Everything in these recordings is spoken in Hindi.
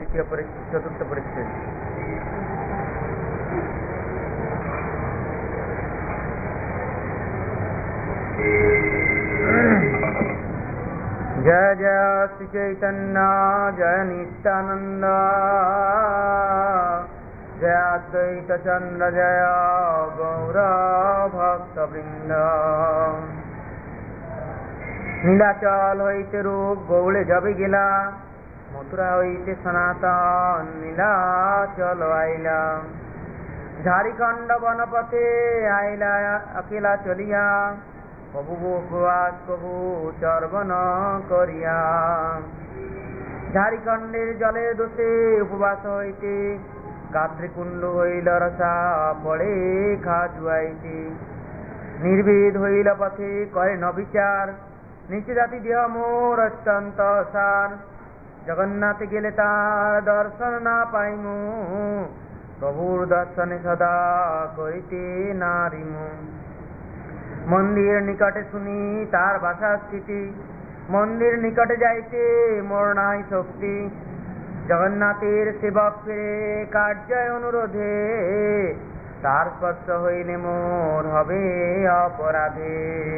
द्वितीय चतुर्थ परिच्छेद। जय जय श्री चैतन्य जय नित्यानंद जय अद्वैत चंद्र जय गौर भक्तवृंद। নীলাচল হইতে রূপ গৌড়ে যাবে গেলা, মথুরা হইতে সনাতন নীলাচল আইলা। ঝাড়িখণ্ড বনপথে আইলা अकेला চলিয়া, প্রভু উপবাস প্রভু চর্বণ করিয়া। ঝাড়িখণ্ডের জলে দোষে উপবাস হইতে, গাত্রীকুণ্ড হইল রসা পড়ে খাজুয়াইতে। নির্ভীদ হইল পথে করে ন বিচার, নিচে জাতি দেহ মোর অত্যন্ত সার। জগন্নাথে গেলে তার দর্শন না পাইমু, প্রভুর দর্শনে সদা করিতে নারিমু। মন্দির নিকটে শুনি তার ভাষা স্থিতি, মন্দির নিকটে যাইতে মোর নাই শক্তি। জগন্নাথের সেবক ফিরে কার্য অনুরোধে, তার স্পর্শ হইলে মোর হবে अपराधे।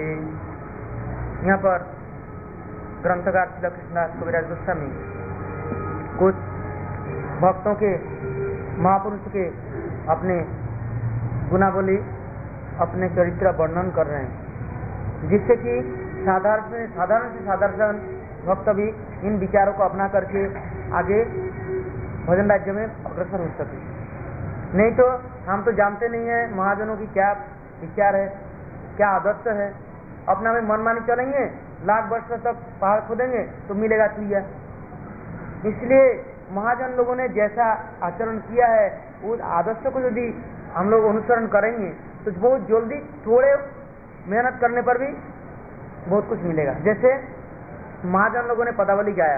यहाँ पर ग्रंथकार श्री कृष्णदास कविराज गोस्वामी कुछ भक्तों के, महापुरुष के अपने गुणावली, अपने चरित्र वर्णन कर रहे हैं, जिससे कि साधारण से साधारण भक्त भी इन विचारों को अपना करके आगे भजन राज्य में अग्रसर हो सके। नहीं तो हम तो जानते नहीं है महाजनों की क्या विचार है, क्या आदर्श है। अपना में मनमानी चलेंगे, लाख वर्ष तक पहाड़ खोदेंगे तो मिलेगा चुईया। इसलिए महाजन लोगों ने जैसा आचरण किया है, उस आदर्श को यदि हम लोग अनुसरण करेंगे तो बहुत जल्दी थोड़े मेहनत करने पर भी बहुत कुछ मिलेगा। जैसे महाजन लोगों ने पदावली गाया,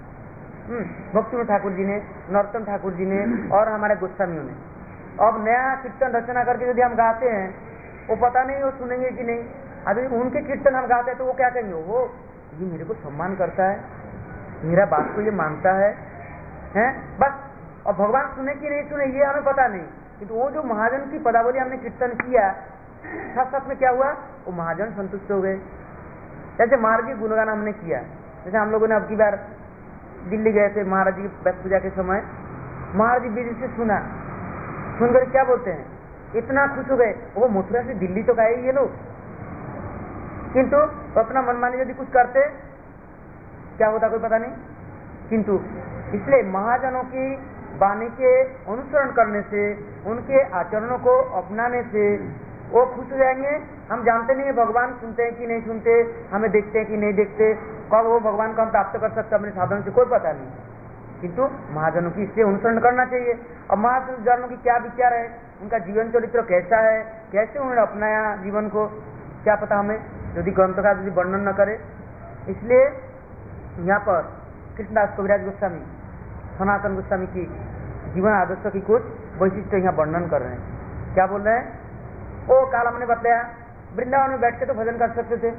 भक्ति ठाकुर जी ने, नरोत्तम ठाकुर जी ने और हमारे गोस्वामियों ने। अब नया कीर्तन रचना करके यदि हम गाते हैं, वो पता नहीं वो सुनेंगे कि नहीं। अभी उनके कीर्तन हम गाते हैं तो वो क्या कहेंगे, वो ये मेरे को सम्मान करता है, मेरा बात को ये मानता है, हैं बस। और भगवान सुने कि नहीं सुने ये हमें पता नहीं, किंतु वो जो महाजन की पदावली हमने कीर्तन किया, साथ साथ में क्या हुआ, वो महाजन संतुष्ट हो गए। जैसे महाराज जी गुणगान हमने किया, जैसे हम लोगों ने अब की बार दिल्ली गए थे महाराज जी की बैठ पूजा के समय, महाराज जी बीच से सुनकर क्या बोलते हैं, इतना खुश हो गए, वो मथुरा से दिल्ली तो गए ये लोग, किंतु अपना मनमानी यदि कुछ करते क्या होता कोई पता नहीं। किंतु इसलिए महाजनों की वाणी के अनुसरण करने से, उनके आचरणों को अपनाने से वो खुश हो जाएंगे। हम जानते नहीं है भगवान सुनते हैं कि नहीं सुनते, हमें देखते हैं कि नहीं देखते, कब वो भगवान को हम प्राप्त कर सकते अपने साधन से कोई पता नहीं, किंतु महाजनों की इससे अनुसरण करना चाहिए। और महाजनों की क्या विचार है, उनका जीवन चरित्र कैसा है, कैसे उन्होंने अपनाया जीवन को, क्या पता हमें यदि ग्रंथकार यदि वर्णन न करे। इसलिए यहाँ पर कृष्णदास कविराज गोस्वामी, सनातन गोस्वामी की जीवन आदर्श की कुछ वैशिष्ट यहाँ वर्णन कर रहे हैं। क्या बोल रहे हैं, ओ काल हमने बताया वृंदावन में बैठ के तो भजन कर सकते थे,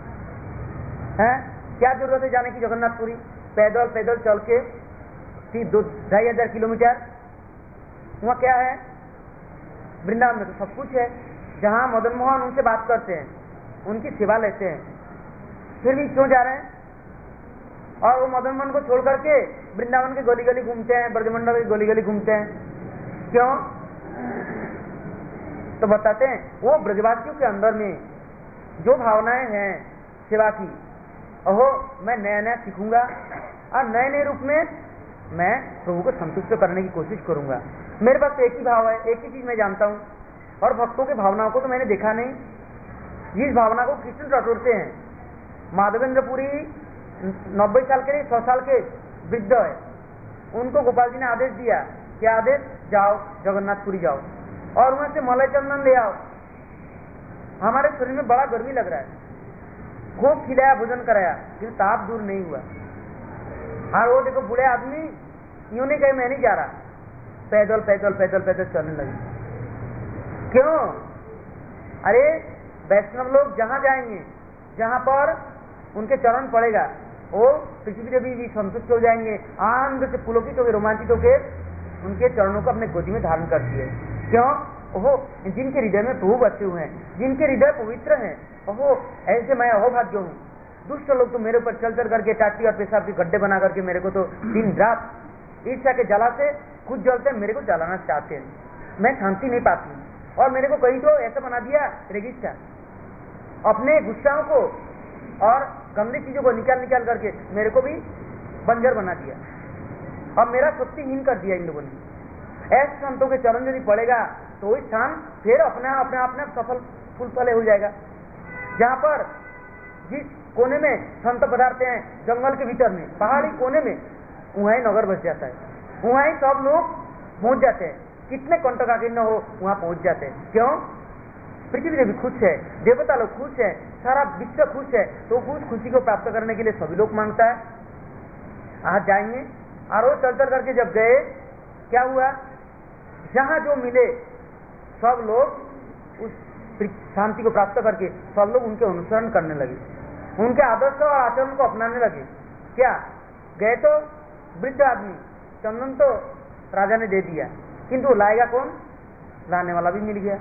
हैं क्या जरूरत है जाने की जगन्नाथपुरी, पैदल पैदल चल के 2,500 किलोमीटर। वहाँ क्या है, वृंदावन में तो सब कुछ है, जहाँ मदन मोहन उनसे बात करते हैं, उनकी सेवा लेते हैं, फिर भी क्यों जा रहे हैं। और वो मदन मोहन को छोड़ करके वृंदावन के गली गली घूमते हैं, ब्रजमंडल की गली गली घूमते हैं, क्यों। तो बताते हैं वो ब्रजवासियों के अंदर में जो भावनाएं हैं सेवा की, ओहो मैं नया नया सीखूंगा और नए नए रूप में मैं प्रभु को संतुष्ट करने की कोशिश करूंगा। मेरे पास तो एक ही भाव है, एक ही चीज मैं जानता हूँ, और भक्तों की भावनाओं को तो मैंने देखा नहीं। जिस भावना को कृष्ण टटोलते हैं, माधवेंद्रपुरी 90 साल के 100 साल के वृद्ध है, उनको गोपाल जी ने आदेश दिया, क्या आदेश, जाओ जगन्नाथपुरी जाओ और वहां से मलाई चंदन ले आओ। हमारे शरीर में बड़ा गर्मी लग रहा है, खूब खिलाया भोजन कराया, फिर ताप दूर नहीं हुआ। और वो देखो बूढ़े आदमी यूं नहीं कहे मैं नहीं जा रहा, पैदल पैदल पैदल पैदल चलने लगे। क्यों, अरे वैष्णव लोग जहां जाएंगे, जहां पर उनके चरण पड़ेगा, वो पृथ्वी देवी भी संतुष्ट हो जाएंगे, आनंद से पुलकित होकर रोमांचित होकर उनके चरणों को अपने गोदी में धारण करती है। क्यों? ओहो, जिनके हृदय में प्रभु बसे हुए हैं, जिनके हृदय पवित्र हैं, ओहो ऐसे मैं अहोभाग्य हूँ। दुष्ट लोग तो मेरे ऊपर चल चल करके टाटी और पेशाब के गड्ढे बना करके मेरे को तो दिन रात ईर्ष्या के जला से खुद जलते हैं, मेरे को जलाना चाहते हैं, मैं शांति नहीं पाती हूँ। और मेरे को कहीं तो ऐसा बना दिया रेगिस्तान, अपने गुस्साओं को और गंदी चीजों को निकाल निकाल करके मेरे को भी बंजर बना दिया और मेरा शक्तिहीन कर दिया इन लोगों ने। ऐसे संतों के चरण यदि पड़ेगा तो वही स्थान फिर अपने अपने सफल फूल फले हो जाएगा। जहां पर जिस कोने में संत पधारते हैं, जंगल के भीतर में, पहाड़ी कोने में, वहां ही नगर बस जाता है, वहां ही सब लोग पहुंच जाते हैं, कितने कंटकाकीर्ण हो वहां पहुंच जाते हैं। क्यों? पृथ्वी देवी खुश है, देवता लोग खुश है, सारा विश्व खुश है, तो उस खुशी को प्राप्त करने के लिए सभी लोग मांगता है आज जाएंगे। और वो चल चल करके जब गए, क्या हुआ? जहां जो मिले सब लोग उस शांति को प्राप्त करके सब लोग उनके अनुसरण करने लगे, उनके आदर्श और आचरण को अपनाने लगे। क्या गए तो वृद्ध आदमी, चंदन तो राजा ने दे दिया, किंतु लाएगा कौन? लाने वाला भी मिल गया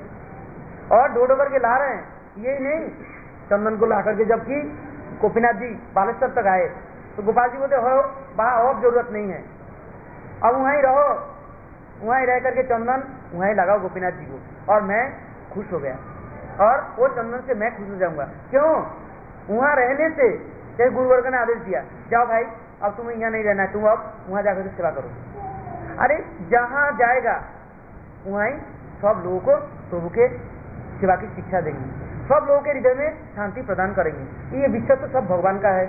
और ढूंढ करके ला रहे हैं। यही नहीं, चंदन को ला करके जबकि गोपीनाथ जी बालेश्वर तक आए तो गोपाल जी बोलते हो वहां और जरूरत नहीं है, अब वहीं रहो, वहीं रह करके चंदन वहीं लगाओ गोपीनाथ जी को, और मैं खुश हो गया और वो चंदन से मैं खुश हो जाऊंगा। क्यों? वहां रहने से जैसे गुरुवर्ग ने आदेश दिया, जाओ भाई अब तुम्हें यहाँ नहीं रहना है, तुम अब वहां जाकर के सेवा करो। अरे जहां जाएगा वहीं सब लोगों को प्रभु के सेवा की शिक्षा देंगे, सब लोगों के हृदय में शांति प्रदान करेंगे। ये विश्व तो सब भगवान का है,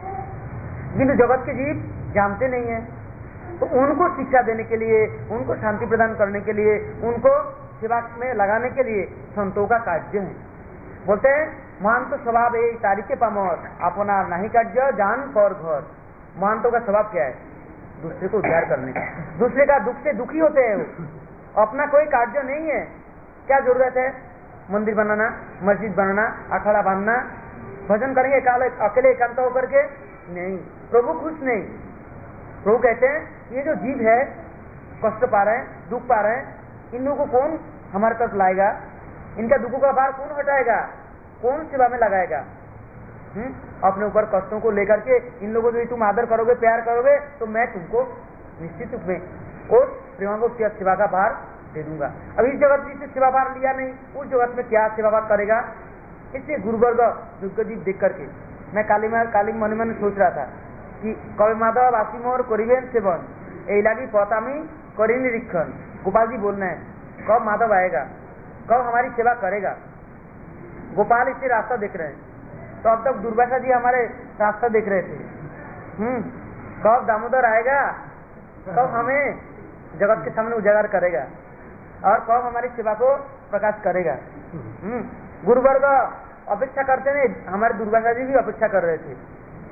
किंतु जगत के जीव जानते नहीं है, तो उनको शिक्षा देने के लिए, उनको शांति प्रदान करने के लिए, उनको सेवा में लगाने के लिए संतों का कार्य है। बोलते हैं मान तो स्वभाव है तारीखे पामर अपना नहीं कार्य जान पर घर। महंतों का स्वभाव क्या है? दूसरे को उद्धार करने का, दूसरे का दुख से दुखी होते हैं वो, अपना कोई कार्य नहीं है। क्या जरूरत है? मंदिर बनाना, मस्जिद बनाना, अखाड़ा बांधना, भजन करेंगे अकेले एकांत होकर के? नहीं, प्रभु खुश नहीं। प्रभु कहते हैं ये जो जीव है कष्ट पा रहे हैं, दुख पा रहे हैं, इन लोगों को कौन हमारे तरफ लाएगा? इनका दुखों का भार कौन हटाएगा? कौन सेवा में लगाएगा? अपने ऊपर कष्टों को लेकर के इन लोगों को तुम आदर करोगे, प्यार करोगे, तो मैं तुमको निश्चित रूप में उस प्रेमाभक्त सेवा का भार दे दूंगा। अब इस जगत में सेवा भार लिया नहीं, उस जगत में क्या सेवा भार करेगा? इसलिए गुरुवर्ग दुर्गदीप देख करके मैं काली मन में सोच रहा था कि कवि माधव आसिम और करीबेन सेवन ए लगी पतामी करी निरीक्षण। गोपाल जी बोलना है कब माधव आएगा, कब हमारी सेवा करेगा। गोपाल इससे रास्ता देख रहे हैं, तो अब तक दुर्वासा जी हमारे रास्ता देख रहे थे। कब दामोदर आएगा, कब हमें जगत के सामने उजागर करेगा और कब हमारी सेवा को प्रकाश करेगा। गुरुवर्ग अपेक्षा करते हैं, हमारे दुर्वासा जी भी अपेक्षा कर रहे थे।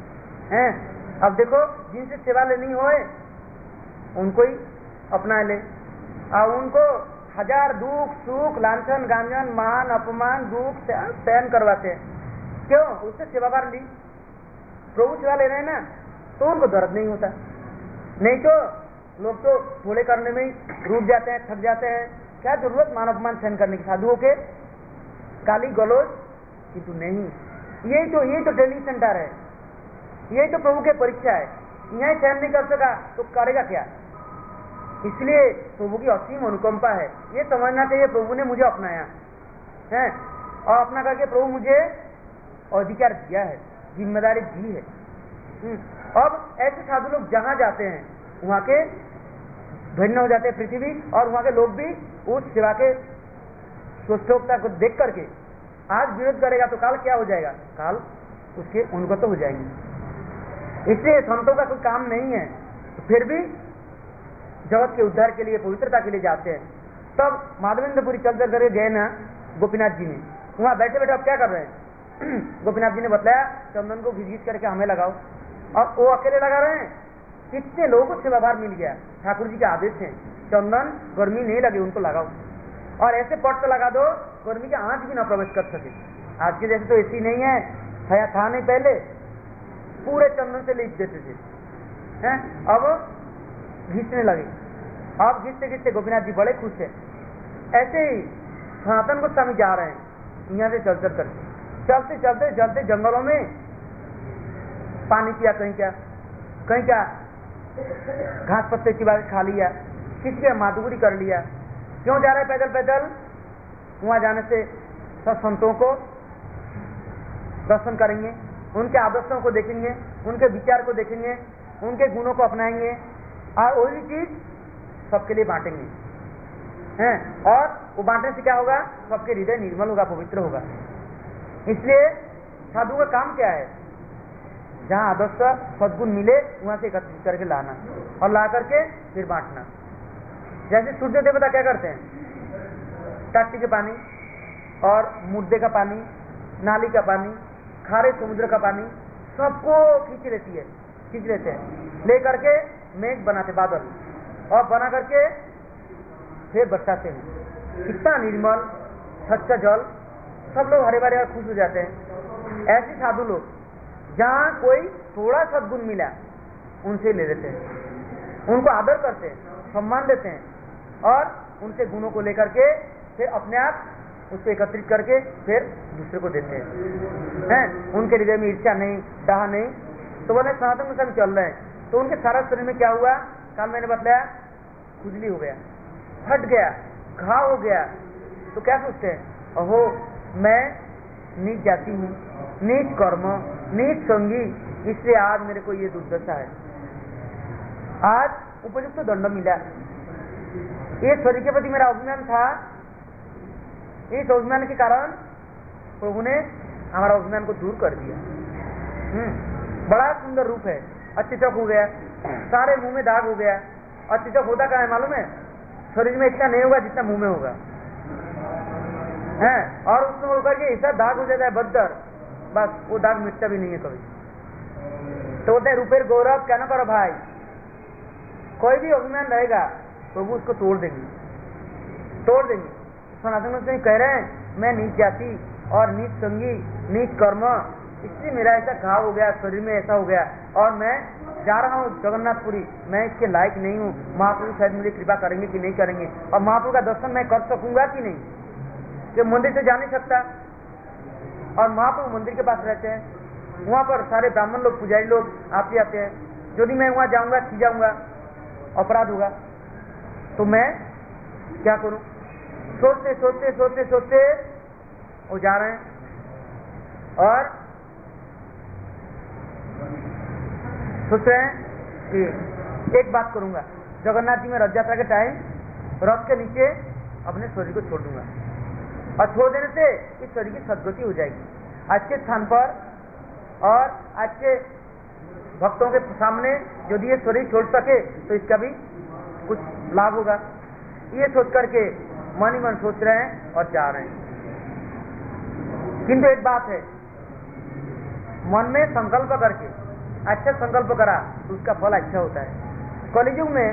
हैं अब देखो जिनसे सेवा लेनी हो उनको ही अपना ले, और उनको हजार दुख सुख लांछन गांजन मान अपमान दुख सहन करवाते हैं। क्यों? उससे सेवा भार ली, प्रभु सेवा ले रहे हैं ना, तो उनको दर्द नहीं होता। नहीं तो लोग तो थोड़े करने में ही रूठ जाते हैं, थक जाते हैं। क्या जरूरत मान अपमान सहन करने की, साधुओं के गाली गलौज? किंतु नहीं, यही तो ट्रेनिंग सेंटर है, यही तो प्रभु के परीक्षा है। यही सहन नहीं कर सका तो करेगा क्या? इसलिए प्रभु की असीम अनुकंपा है। ये समझना चाहिए प्रभु ने मुझे अपनाया है और अपना करके प्रभु मुझे अधिकार दिया है, जिम्मेदारी दी है। अब ऐसे साधु लोग जहां जाते हैं वहां के धन्य हो जाते हैं पृथ्वी, और वहां के लोग भी उस सेवा के स्वस्थता को देख करके आज विरोध करेगा तो काल क्या हो जाएगा? काल उसके उन्नत हो जाएंगे। इसलिए संतों का कोई काम नहीं है, तो फिर भी जगत के उद्धार के लिए, पवित्रता के लिए जाते हैं। तब माधवेंद्रपुरी चल चल करके गए ना गोपीनाथ जी ने, वहां बैठे बैठे अब क्या कर रहे हैं? गोपीनाथ जी ने बताया चंदन को घिस करके हमें लगाओ, और वो अकेले लगा रहे हैं। कितने लोगों को सेवा भार मिल गया, ठाकुर जी के आदेश है चंदन गर्मी नहीं लगे उनको लगाओ, और ऐसे पट लगा दो गर्मी के आंच भी ना प्रवेश कर सके। आज के जैसे तो एसी नहीं है, था नहीं पहले, पूरे चंदन से लीप देते थे, हैं? अब घिसने लगे। अब घिसते घिसते गोपीनाथ जी बड़े खुश है। ऐसे ही सनातन गोस्वामी जा रहे हैं, यहाँ से चल चल कर चलते चलते चलते जंगलों में पानी पिया, कहीं क्या घास पत्ते चिबा के खा लिया, किसी के माधुगुरी कर लिया। क्यों जा रहे पैदल पैदल? वहां जाने से सब संतों को दर्शन करेंगे, उनके आदर्शों को देखेंगे, उनके विचार को देखेंगे, उनके गुणों को अपनाएंगे और वही चीज सबके लिए बांटेंगे, हैं? और वो बांटने से क्या होगा? सबके हृदय निर्मल होगा, पवित्र होगा। इसलिए साधु का काम क्या है? जहां आदर्श सद्गुण मिले वहां से एकत्रित करके लाना और ला करके फिर बांटना। जैसे सूर्य देवता क्या करते हैं? टट्टी के पानी और मुर्दे का पानी, नाली का पानी, खारे समुद्र का पानी सबको खींच लेते हैं, ले करके मेघ बनाते, बादल, और बना करके फिर बरसाते हैं। कितना निर्मल स्वच्छ जल, सब लोग हरे भरे और खुश हो जाते हैं। ऐसे साधु लोग जहाँ कोई थोड़ा सद्गुण मिला उनसे ले लेते हैं, उनको आदर करते हैं, सम्मान देते हैं और उनसे गुणों को लेकर के फिर अपने आप उससे एकत्रित करके फिर दूसरे को देते हैं। उनके हृदय में ईर्ष्या नहीं, डाह नहीं। तो बोले सनातन में सब चल रहे हैं, तो उनके सारा शरीर में क्या हुआ? कल मैंने बताया, खुजली हो गया, फट गया, घाव हो गया। तो क्या सोचते हैं? अहो, मैं नीच जाति हूँ, नीच कर्म, नीच संगी, इसलिए आज मेरे को ये दुर्दशा है। आज उपयुक्त तो दंड मिला। ये शरीर के प्रति मेरा अभिमान था, इस अभिमान के कारण प्रभु ने हमारा अभिमान को दूर कर दिया। बड़ा सुंदर रूप है, अतिचक हो गया, सारे मुंह में दाग हो गया। अतिचक होता क्या है मालूम है? शरीर में इतना नहीं होगा जितना मुंह में होगा, है? और उसमें होकर के ऐसा दाग हो जाता है बद्दर, बस वो दाग मिटता भी नहीं है कभी। तो होता है रुपये गौरव, क्या ना करो भाई, कोई भी अभिमान रहेगा प्रभु उसको तोड़ देंगे। सनातन में कह रहे हैं मैं नीच जाति और नीच संगी, नीच कर्म, इसलिए मेरा ऐसा घाव हो गया, शरीर में ऐसा हो गया, और मैं जा रहा हूँ जगन्नाथपुरी, मैं इसके लायक नहीं हूँ। महाप्रभु शायद मुझे कृपा करेंगे कि नहीं करेंगे, और महाप्रभु का दर्शन मैं कर सकूंगा कि नहीं, कि मंदिर से जा नहीं सकता। और महाप्रभु मंदिर के पास रहते हैं, वहां पर सारे ब्राह्मण लोग, पुजारी लोग आते हैं। यदि मैं वहां जाऊंगा, खी जाऊंगा, अपराध होगा, तो मैं क्या करूं? सोचते वो जा रहे हैं और सोच रहे हैं कि एक बात करूंगा, जगन्नाथ जी में रथ यात्रा के टाइम रथ के नीचे अपने शरीर को छोड़ दूंगा, और छोड़ देने से इस शरीर की सद्गति हो जाएगी। अच्छे स्थान पर और अच्छे भक्तों के सामने यदि ये शरीर छोड़ सके तो इसका भी कुछ लाभ होगा। ये सोच करके मन ही मन सोच रहे हैं और जा रहे हैं। किंतु एक बात है, मन में संकल्प करके अच्छा संकल्प करा तो उसका फल अच्छा होता है। कलियुग में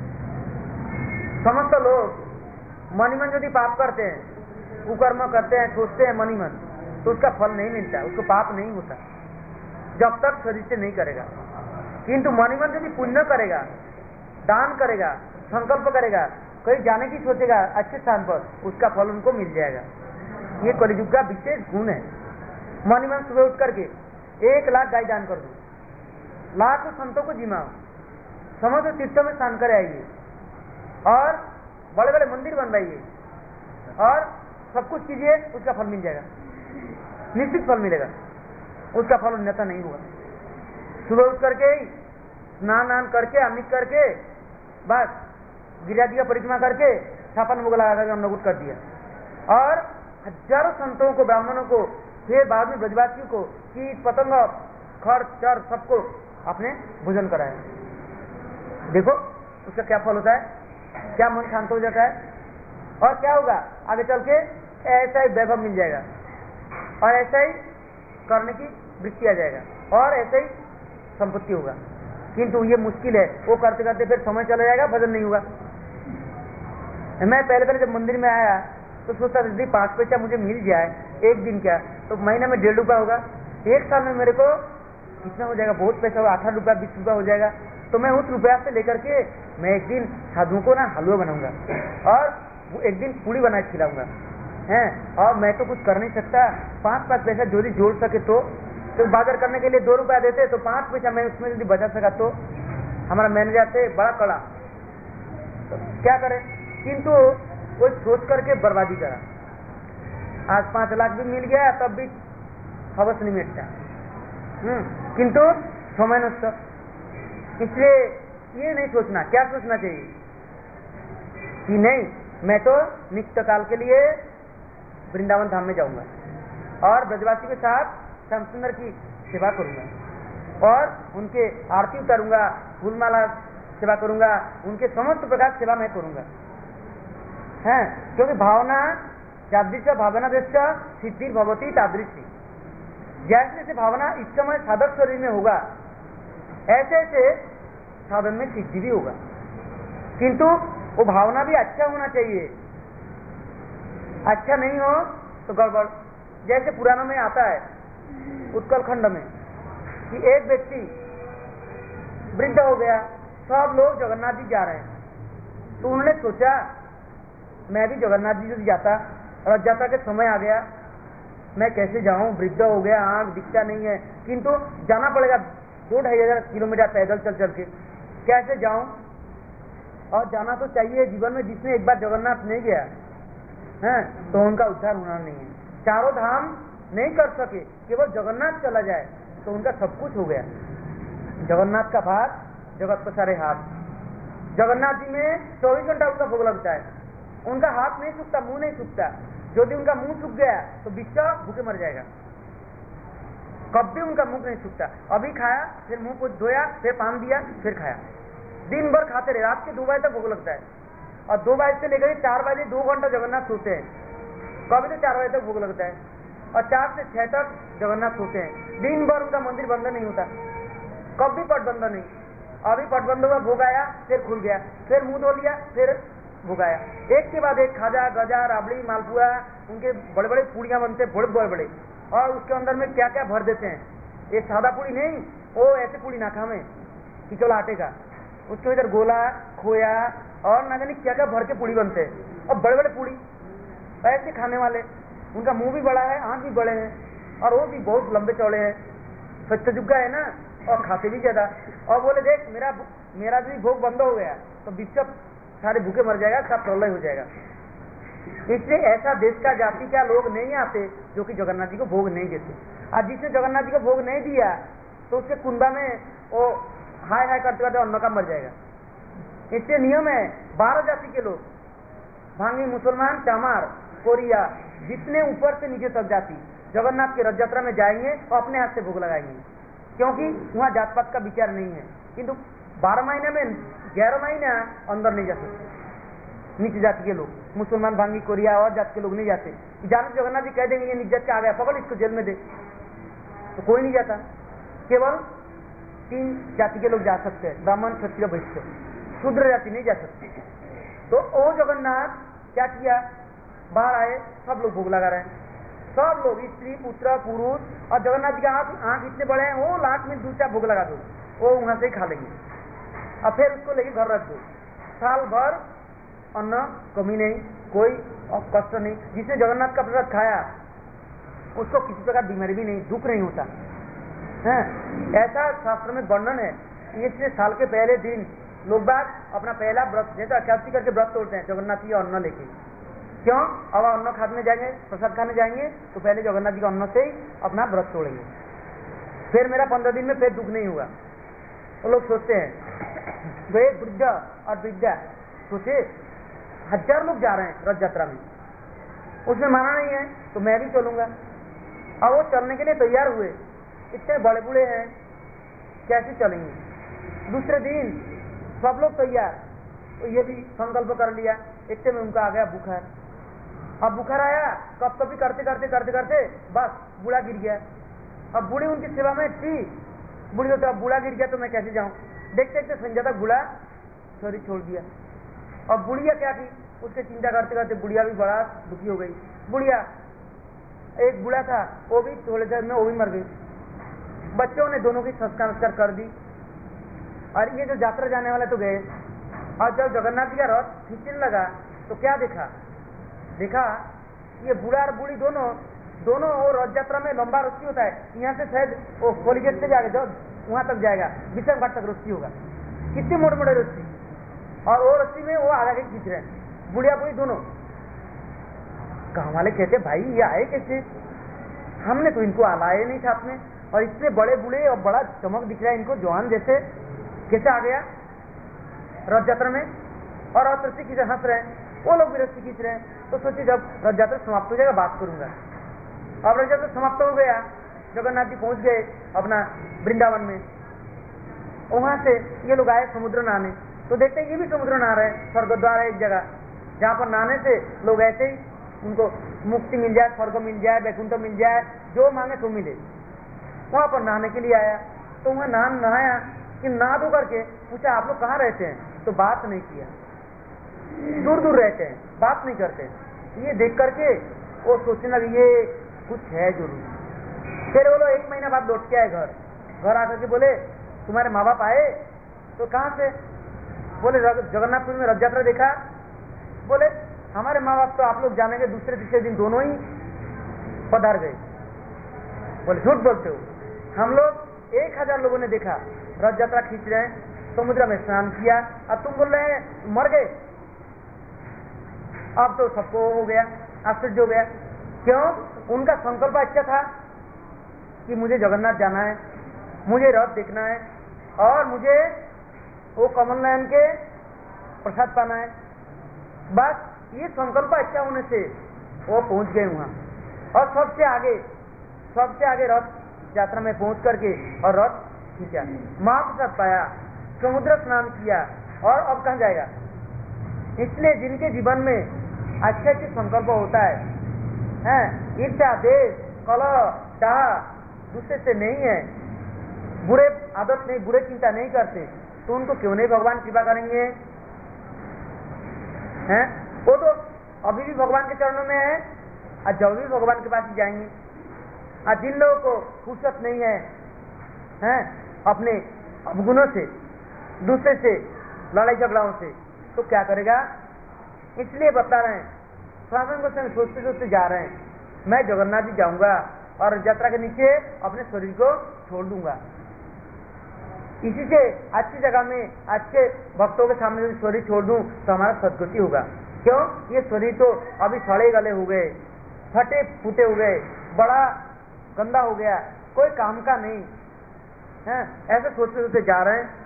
समस्त लोग मन ही मन यदि पाप करते हैं, कुकर्म करते हैं, सोचते हैं मन ही मन, तो उसका फल नहीं मिलता, उसको पाप नहीं होता जब तक शरीर से नहीं करेगा। किंतु मन ही मन यदि पुण्य करेगा, दान करेगा, संकल्प करेगा, कहीं जाने की सोचेगा अच्छे स्थान पर, उसका फल उनको मिल जाएगा। ये कलियुग का विशेष गुण है। मन ही मन सुबह उठ करके 1 लाख गाय दान कर दो, लाखों संतों को जिमाओ, समस्त तीर्थों में स्नान कर आइए, और बड़े बड़े मंदिर बनवाइए, और सब कुछ कीजिए, उसका फल मिल जाएगा, निश्चित फल मिलेगा। उसका फल अन्यथा नहीं होगा। सुबह उठ करके स्नान करके, अमित करके, बस गिरिजा जी का परिक्रमा करके छापन भोग लगा करके हमने कर दिया, और हजारों संतों को, ब्राह्मणों को, फिर बाद में ब्रजवासियों को, कीट पतंग, खर चर सबको आपने भोजन कराया। देखो उसका क्या फल होता है, क्या मन शांत हो जाता है, और क्या होगा आगे चल के? ऐसा ही वैभव मिल जाएगा, और ऐसा ही करने की वृत्ति आ जाएगा, और ऐसा ही संपत्ति होगा। किंतु ये मुश्किल है, वो करते करते फिर समय चला जाएगा, भजन नहीं होगा। मैं पहले जब मंदिर में आया तो सोचता था यदि 5 पैसा मुझे मिल जाए एक दिन, क्या तो महीने में 1.5 रुपया होगा, 1 साल में मेरे को कितना हो जाएगा, बहुत पैसा हो, 18 रुपया 20 रुपया हो जाएगा। तो मैं उस रुपया से लेकर के मैं एक दिन साधुओं को ना हलवा बनाऊंगा और वो एक दिन पूड़ी बना के खिलाऊंगा हैं। और मैं तो कुछ कर नहीं सकता, 5 पैसा जो भी जोड़ सके तो बाजार करने के लिए 2 रुपया देते, तो 5 पैसा मैं उसमें यदि बचा सका तो। हमारा मैनेजर थे बड़ा कड़ा, तो क्या करे, किंतु वो सोच करके बर्बादी करा। आज 5 लाख भी मिल गया तब भी हवस नहीं मिटता, किंतु समय नष्ट। इसलिए ये नहीं सोचना, क्या सोचना चाहिए कि नहीं मैं तो नित्य काल के लिए वृंदावन धाम में जाऊंगा और ब्रजवासी के साथ श्याम सुंदर की सेवा करूंगा और उनके आरती उतारूंगा, फूलमाला सेवा करूंगा, उनके समस्त प्रकार सेवा मैं करूंगा है। क्योंकि भावना जादृश भावना दृष्ट सिद्धि भवती तादृशी। जैसे जैसे भावना इस समय साधक शरीर में होगा ऐसे ऐसे साधन में सिद्धि भी होगा, किंतु वो भावना भी अच्छा होना चाहिए। अच्छा नहीं हो तो गड़बड़। जैसे पुराणों में आता है उत्कल खंड में कि एक व्यक्ति वृद्ध हो गया, सब लोग जगन्नाथ जी जा रहे हैं, तो उन्होंने सोचा मैं भी जगन्नाथ जी जाता, रथ यात्रा के समय आ गया, मैं कैसे जाऊं, वृद्ध हो गया, आंख दिखता नहीं है, किंतु जाना पड़ेगा 2-2.5 किलोमीटर पैदल चल चल के, कैसे जाऊं। और जाना तो चाहिए जीवन में, जिसने एक बार जगन्नाथ नहीं गया है तो उनका उद्धार होना नहीं है। चारों धाम नहीं कर सके, केवल जगन्नाथ चला जाए तो उनका सब कुछ हो गया। जगन्नाथ का भाग जगत पर सारे हाथ। जगन्नाथ जी में 24 घंटा उनका भोग लगता है, उनका हाथ नहीं सूखता, मुंह नहीं सूखता। यदि उनका मुंह सूख गया तो बिच्चा भूखे मर जाएगा, कभी उनका मुंह नहीं सूखता। अभी खाया, फिर मुंह को धोया, फिर पान दिया, फिर खाया, दिन भर खाते रहे। रात के 2 बजे तक भोग लगता है और 2 बजे से लेकर 4 बजे 2 घंटा जगन्नाथ सोते हैं, कभी तो 4 बजे तक भोग लगता है और 4 से 6 तक जगन्नाथ सोते हैं। दिन भर उनका मंदिर बंद नहीं होता, कभी पट बंद नहीं। अभी पट बंद हुआ, भोग आया, फिर खुल गया, फिर मुंह धो लिया, फिर भोग आया। एक के बाद एक खाजा, गजा, राबड़ी, मालपुआ, उनके बड़े बड़े पूड़ियां बनते हैं, बड़े बड़े, और उसके अंदर में क्या क्या भर देते हैं। ये सादा पूड़ी नहीं, वो ऐसे पूड़ी ना खावे कि केवल आटे का, उसके इधर गोला, खोया और ना जाने क्या क्या भर के पूड़ी बनते हैं, और बड़े बड़े पूड़ी ऐसे खाने वाले। उनका मुंह भी बड़ा है, आंख भी बड़े हैं और वो भी बहुत लंबे चौड़े हैं, सत्यजुग्गा है ना, और खाते भी ज्यादा। और बोले देख मेरा भी भोग बंद हो गया तो विश्व सारे भूखे मर जाएगा, सब प्रलय हो जाएगा। इसलिए ऐसा देश का जाति का लोग नहीं आते जो कि जगन्नाथ जी को भोग नहीं देते। और जिसने जगन्नाथ जी को भोग नहीं दिया तो उसके कुंडा में वो हाय हाय करते करते अन्न का मर जाएगा। इससे नियम है 12 जाति के लोग, भांगी, मुसलमान, चामार, कोरिया, जितने ऊपर से नीचे तक जाति जगन्नाथ की रथ यात्रा में जाएंगे और अपने हाथ से भोग लगाएंगे, क्योंकि वहां जात पात का विचार नहीं है। किंतु 12 महीने में 11 महीने अंदर नहीं जा सकते नीचे जाति के लोग, मुसलमान, भांगी, कोरिया और जाति के लोग नहीं जाते। जाने जगन्नाथ जी कह देंगे ये नीच जाति का आ गया, पकड़ इसको जेल में दे, तो कोई नहीं जाता। केवल 3 जाति के लोग जा सकते हैं, ब्राह्मण, क्षत्रिय, वैश्य, शूद्र जाति नहीं जा सकती। तो ओ जगन्नाथ क्या किया, बाहर आए, सब लोग भोग लगा रहे हैं, सब लोग, स्त्री, पुत्र, पुरुष। और जगन्नाथ जी का आंख इतने बड़े हैं, वो लाख में 2-4 भोग लगा दो, वो वहां से ही खा लेंगे और फिर उसको लेके घर रख दो। साल भर अन्न कमी नहीं, कोई कष्ट नहीं। जिसने जगन्नाथ का प्रसाद खाया उसको किसी प्रकार बीमारी भी नहीं, दुख नहीं होता है, ऐसा शास्त्र में वर्णन है। इसलिए साल के पहले दिन लोग बाग अपना पहला व्रत, जैसे एकादशी करके व्रत तोड़ते हैं, जगन्नाथ जी अन्न लेके। क्यों? अब अन्न खाने जाएंगे, प्रसाद खाने जाएंगे तो पहले जगन्नाथ जी का अन्न से ही अपना व्रत तोड़ेंगे, फिर मेरा 15 दिन में फिर दुख नहीं हुआ। वो लोग सोचते हैं, वे वृद्ध और वृद्धा सोचे 1000 लोग जा रहे हैं रथ यात्रा में, उसमें माना नहीं है तो मैं भी चलूंगा। और वो चलने के लिए तैयार हुए, इतने बड़े बूढ़े हैं, कैसे चलेंगे। दूसरे दिन सब लोग तैयार, तो ये भी संकल्प कर लिया। इतने में उनका आ गया बुखार। अब बुखार आया, कब कभी करते करते करते करते बस बूढ़ा गिर गया। अब बूढ़ी उनकी सेवा में थी, बूढ़ी तो अब बूढ़ा गिर गया तो मैं कैसे जाऊं। देखते देखते संजय तक बूढ़ा शरीर छोड़ दिया। अब बुढ़िया क्या की, उसके चिंता करते करते बुढ़िया भी बड़ा दुखी हो गई। बुढ़िया, एक बूढ़ा था वो भी थोड़े देर में वो भी मर गई। बच्चों ने दोनों की संस्कार कर दी। और ये जो यात्रा जाने वाले तो गए, और जब जगन्नाथ जी का रथ खींचने लगा तो क्या देखा ये बूढ़ा और बूढ़ी दोनों और रथ यात्रा में लंबा रस्सी होता है, यहाँ से शायद वो कोलिगेट से जाएगा, जब वहां तक जाएगा विषम घाट तक रस्सी होगा, कितने मोटे मोटे रस्सी, और वो रस्सी में वो आगे खींच रहे हैं, बुढ़िया बुढ़ी दोनों। गाँव वाले कहते भाई ये आए कैसे, हमने तो इनको लाए नहीं था अपने, और इतने बड़े बूढ़े और बड़ा चमक दिख रहा है इनको, जवान जैसे, कैसे आ गया रथ यात्रा में। और रस्सी खींच हंस रहे हैं, वो लोग भी रस्सी खींच रहे हैं। तो सोचिए जब रथ यात्रा समाप्त हो जाएगा बात करूंगा। अब रथ यात्रा समाप्त हो गया, जगन्नाथ जी पहुंच गए अपना वृंदावन में। वहां से ये लोग आए समुद्र नहाने, तो देखते हैं ये भी समुद्र नहा रहे हैं। स्वर्गद्वार है एक जगह जहाँ पर नहाने से लोग ऐसे ही उनको मुक्ति मिल जाए, स्वर्ग मिल जाए, वैकुंठ मिल जाए, जो मांगे तो मिले। वहां पर नहाने के लिए आया, तो वहां नहाया कि नहा धो करके पूछा आप लोग कहाँ रहते हैं, तो बात नहीं किया, दूर दूर रहते हैं, बात नहीं करते। ये देख करके वो सोचने लगे ये कुछ है जरूर। फिर वो लोग 1 महीना बाद लौट के आए घर आकर के बोले तुम्हारे माँ बाप आए, तो कहाँ से, बोले जगन्नाथपुरी में रथ यात्रा देखा। बोले हमारे माँ बाप तो आप लोग जानेंगे दूसरे तीसरे दिन दोनों ही पधार गए। बोले झूठ बोलते हो, हम लोग 1000 लोगों ने देखा, रथ यात्रा खींच रहे हैं, समुद्र में स्नान किया, अब तुम बोल रहे हैं मर गए। अब तो सबको हो गया, आश्चर्य हो गया। क्यों? उनका संकल्प अच्छा था कि मुझे जगन्नाथ जाना है, मुझे रथ देखना है, और मुझे वो कमल नयन के प्रसाद पाना है। बस ये संकल्प अच्छा होने से वो पहुंच गए वहां, और सबसे आगे रथ यात्रा में पहुंच करके और रथ खींचा, महाप्रसाद पाया, समुद्र स्नान किया, और अब कहां जाएगा। इसलिए जिनके जीवन में अच्छे संकल्प होता है, ईर्ष्या, देश, कलह, डाह दूसरे से नहीं है, बुरे आदत नहीं, बुरे चिंता नहीं करते, तो उनको क्यों नहीं भगवान कृपा करेंगे। हैं वो तो अभी भी भगवान के चरणों में है, और जब भी भगवान के पास ही जाएंगे। और जिन लोगों को फुर्सत नहीं है, अपने अवगुणों से, दूसरे से लड़ाई झगड़ाओं से, तो क्या करेगा। इसलिए बता रहे हैं, स्वामी गोस्वामी सोचते सोचते जा रहे हैं, मैं जगन्नाथ जी जाऊंगा और यात्रा के नीचे अपने शरीर को छोड़ दूंगा। इसी से अच्छी जगह में अच्छे भक्तों के सामने यदि शरीर छोड़ दूं तो हमारा सदगति होगा। क्यों? ये शरीर तो अभी सड़े गले हो गए, फटे फूटे हो गए, बड़ा गंदा हो गया, कोई काम का नहीं है। ऐसे सोचते सोचते जा रहे हैं।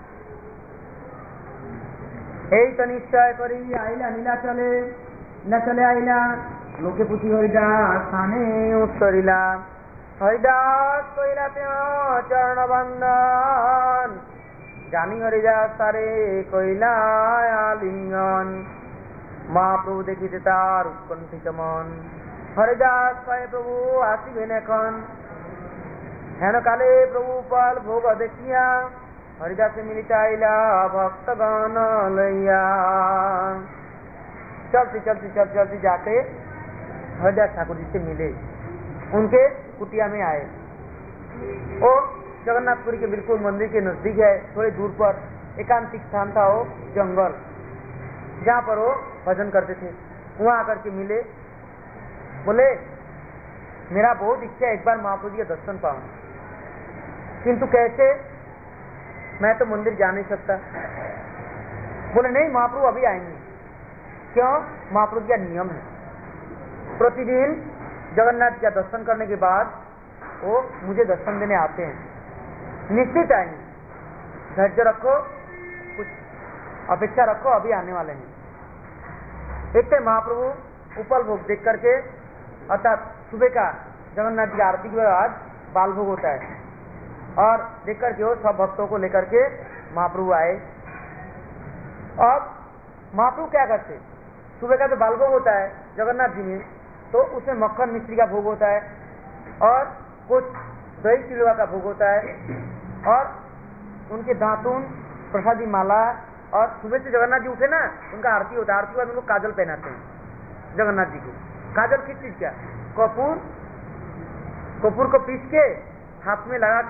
এই তো নিশ্চয় করি আইলা নীলাচলে, নীলাচলে আইলা লোকে পুঁথি হরিদাস স্থানে উত্তরিলা, হরিদাস কইলা তেও চরণ বন্দন, জানি হরিদাস তারে কইলা আলিঙ্গন, মহাপ্রভু দেখিতে তার উৎকণ্ঠিত মন, হরিদাস কয়ে প্রভু আসিবেন এখন, হেন কালে প্রভু ফল ভোগ দেখিয়া, हरिदास से मिलित आइला भक्तगण लैया। चलते जाके हरिदास ठाकुर जी से मिले, उनके कुटिया में आए। वो जगन्नाथपुरी के बिल्कुल मंदिर के नजदीक है, थोड़ी दूर पर एकांतिक स्थान था, वो जंगल जहाँ पर वो भजन करते थे। वहां आकर के मिले, बोले मेरा बहुत इच्छा है एक बार महाप्रभु जी का दर्शन पाऊं, किंतु कैसे, मैं तो मंदिर जा नहीं सकता। बोले नहीं, महाप्रभु अभी आएंगे। क्यों? महाप्रभु का नियम है, प्रतिदिन जगन्नाथ जी का दर्शन करने के बाद वो मुझे दर्शन देने आते हैं, निश्चित आएंगे। धैर्य रखो, कुछ अपेक्षा रखो, अभी आने वाले हैं। एक तो महाप्रभु उपल भोग देख करके, अर्थात सुबह का जगन्नाथ जी की आरती के बाद बाल भोग होता है, और देख करके वो सब भक्तों को लेकर के महाप्रभु आए। अब महाप्रभु क्या करते, सुबह का जो बाल भोग होता है जगन्नाथ जी में, तो उसमें मक्खन मिश्री का भोग होता है, और कुछ दही चिड़वा का भोग होता है, और उनके दातून, प्रसादी माला, और सुबह से जगन्नाथ जी उठे ना, उनका आरती होता है। आरती के बाद उनको काजल पहनाते हैं जगन्नाथ जी को। काजल किस चीज का? कपूर को पीस के हाथ में लगा के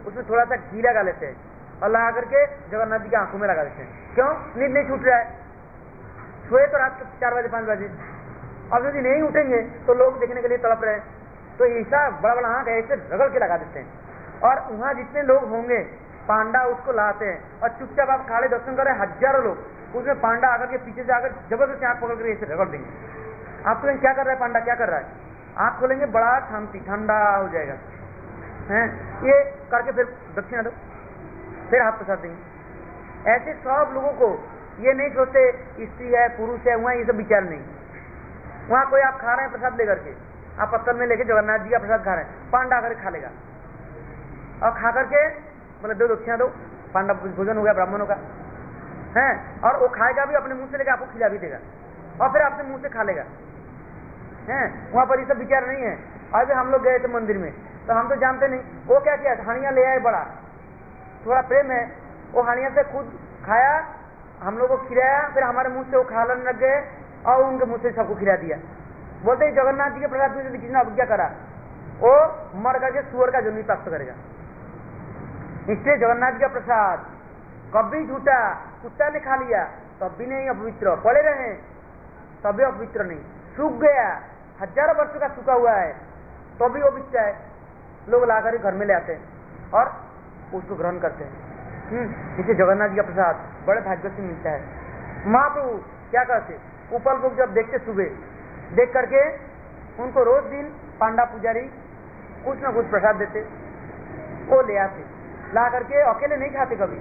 उसमें थोड़ा सा घी लगा लेते हैं और लगा करके जगन्नाथ जी की आंखों में लगा देते हैं। क्यों? नींद नहीं छूट रहा है। सोए तो रात को 4 बजे 5 बजे, अब यदि नहीं उठेंगे तो लोग देखने के लिए तड़प रहे हैं, तो ऐसा बड़ा बड़ा आंख ऐसे रगड़ के लगा देते हैं। और वहां जितने लोग होंगे पांडा उसको लाते हैं और चुपचाप आप खाड़े दर्शन कर रहे हैं, हजारों लोग, उसमें पांडा आकर के पीछे से आकर जबरदस्ती आंख पकड़ कर ऐसे रगड़ देंगे। आप तो क्या कर रहा है पांडा, क्या कर रहा है? आंख खोलेंगे, बड़ा शांति, ठंडा हो जाएगा हैं, ये करके फिर दक्षिणा दो, फिर हाथ प्रसाद देंगे। ऐसे सब लोगों को ये नहीं सोचते स्त्री है पुरुष है, वहां ये सब विचार नहीं। वहां कोई आप खा रहे हैं प्रसाद लेकर के, आप पत्तल में लेके जगन्नाथ जी का प्रसाद खा रहे हैं, पांडा आकर खा लेगा और खा करके बोले दो दक्षिणा दो, पांडा भोजन हो गया ब्राह्मणों का है, और वो खाएगा भी अपने मुंह से लेकर आपको खिला भी देगा और फिर अपने मुंह से खा लेगा हैं। वहां पर ये सब विचार नहीं है। अभी हम लोग गए थे मंदिर में तो हम तो जानते नहीं, वो क्या किया, हानिया ले आए, बड़ा थोड़ा प्रेम है, वो हानिया से खुद खाया, हम लोग को खिलाया, फिर हमारे मुंह से वो खाने लग गए और उनके मुंह से सबको खिला दिया। बोलते जगन्नाथ जी के प्रसाद में यदि किसी ने अवज्ञा करा वो मर करके सुअर का जन्म प्राप्त करेगा। इसलिए जगन्नाथ जी का प्रसाद कभी झूठा, कुत्ता ने खा लिया तब भी नहीं अपवित्र, पड़े रहे तभी अपवित्र नहीं, सूख गया, हजारों वर्षों का सूखा हुआ है तो भी वो बिकता है, लोग लाकर घर में ले आते हैं और उसको ग्रहण करते हैं। इसे जगन्नाथ जी का प्रसाद बड़े भाग्य से मिलता है। महाप्रभु क्या करते, ऊपर लोग जब देखते सुबह देख करके उनको रोज दिन पांडा पुजारी कुछ ना कुछ प्रसाद देते, वो ले आते, ला करके अकेले नहीं खाते कभी,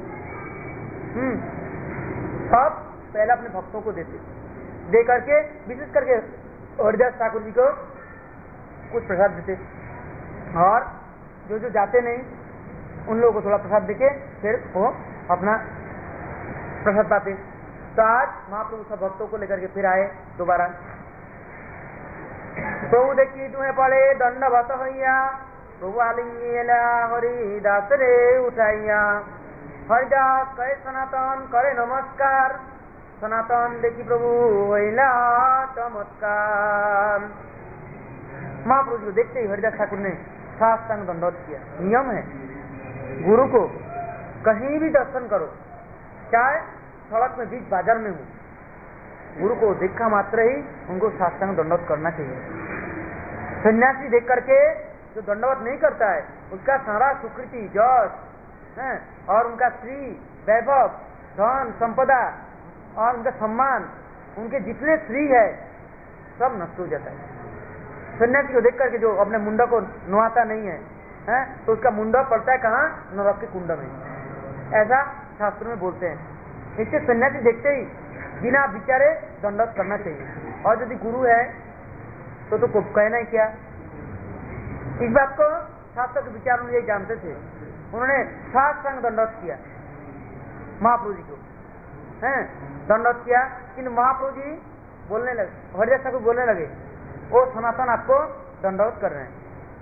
सब पहले अपने भक्तों को देते, दे करके विशेष करके हरिदास ठाकुर जी को कुछ प्रसाद देते और जो जो जाते नहीं उन लोगों को थोड़ा प्रसाद देके फिर वो अपना प्रसाद पाते। तो आज महाप्रभु सब भक्तों को लेकर के फिर आए दोबारा। प्रभु देखी तुम्हें पड़े दंडवत हैया, प्रभु आलिंगेला हरिदास रे उठाइया, हरिदास कहे सनातन करे नमस्कार, सनातन देखी प्रभु हैला चमत्कार। महाप्रभु जी को देखते ही हरिदास ठाकुर ने साष्टांग दंडवत किया। नियम है गुरु को कहीं भी दर्शन करो, चाहे सड़क में बीच बाजार में हो, गुरु को देखा मात्र ही उनको साष्टांग दंडवत करना चाहिए। सन्यासी देख करके जो दंडवत नहीं करता है उसका सारा सुकृति जश है और उनका श्री वैभव धन संपदा और उनका सम्मान, उनके जितने श्री है सब नष्ट हो जाता है। सन्यासी को देख करके जो अपने मुंडा को नुहाता नहीं है, तो उसका मुंडा पड़ता है कहाँ, नरक के कुंड में, ऐसा शास्त्र में बोलते हैं। इससे सन्यासी देखते ही बिना विचारे दंडवत करना चाहिए। और यदि गुरु है तो कहना ही क्या। इस बात को शास्त्र के विचार में यही जानते थे, उन्होंने साष्टांग दंडवत किया महाप्रभु जी को, दंडवत किया। किंतु महाप्रभु जी बोलने लगे, हरिदास ठाकुर बोलने लगे वो सनातन आपको दंडवत कर रहे हैं।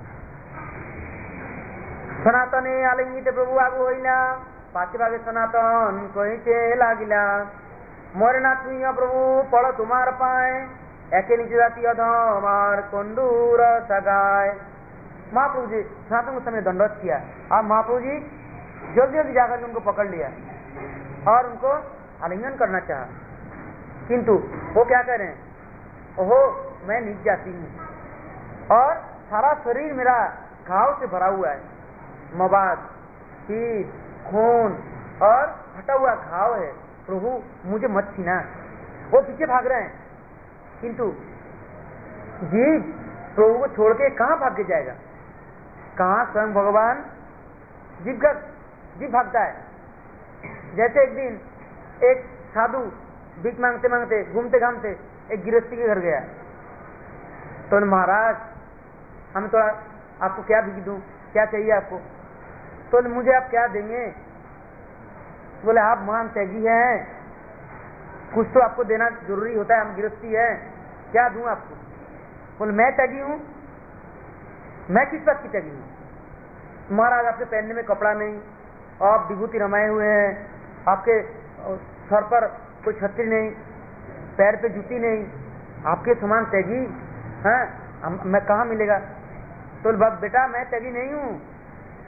सनातने आलिंगित प्रभु आगु होइला, पाचे भागे सनातन कहिते लागिला, मोरे ना छुइया प्रभु पड़ तुम्हार पाए, एके नीचे जाती अधम और कंदूर सगाए। महाप्रभु जी सनातन उस समय दंडवत किया और महाप्रभु जी जल्दी जल्दी जाकर के उनको पकड़ लिया और उनको आलिंगन करना चाहा, किंतु वो क्या कह रहे हैं, ओहो मैं नीचे जाती हूँ और सारा शरीर मेरा घाव से भरा हुआ है, मवाद पीठ खून और फटा हुआ घाव है, प्रभु मुझे मत छीना। वो पीछे भाग रहे हैं, किंतु जीव प्रभु को छोड़ के कहाँ भाग के जाएगा, कहाँ स्वयं भगवान जीव भागता है। जैसे एक दिन एक साधु भीख मांगते मांगते घूमते घामते एक गृहस्थी के घर गया, तो महाराज हम थोड़ा आपको क्या भीख दूं, क्या चाहिए आपको, तो मुझे आप क्या देंगे। बोले आप महान त्यागी हैं, कुछ तो आपको देना जरूरी होता है, हम गृहस्थी है, क्या दूं आपको। बोले मैं त्यागी हूं, मैं किस बात की त्यागी हूं। महाराज आपके पहनने में कपड़ा नहीं, आप विभूति रमाए हुए हैं, आपके सर पर कोई छतरी नहीं, पैर पे जूती नहीं, आपके समान त्यागी हैं मैं कहाँ मिलेगा। तो बेटा मैं त्यागी नहीं हूं,